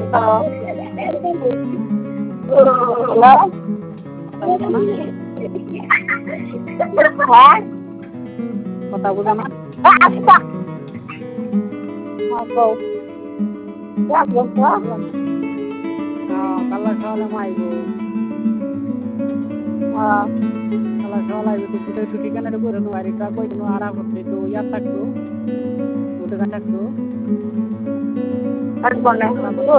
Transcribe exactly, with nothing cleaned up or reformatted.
Hello. কথা বুঝো না? হ্যাঁ? কথা বুঝো না? আচ্ছা। হ্যাঁ, কও। যা বলছো? হ্যাঁ, কালা সকালে আইবো। হ্যাঁ। কালা সকালে আইবো তো সেটা একটু ঠিকানাটা করে নেবো আর এটা কই দেবো আর আপত্তি একটু ইয়া থাকতো, দোকান থাকতো। আর বলে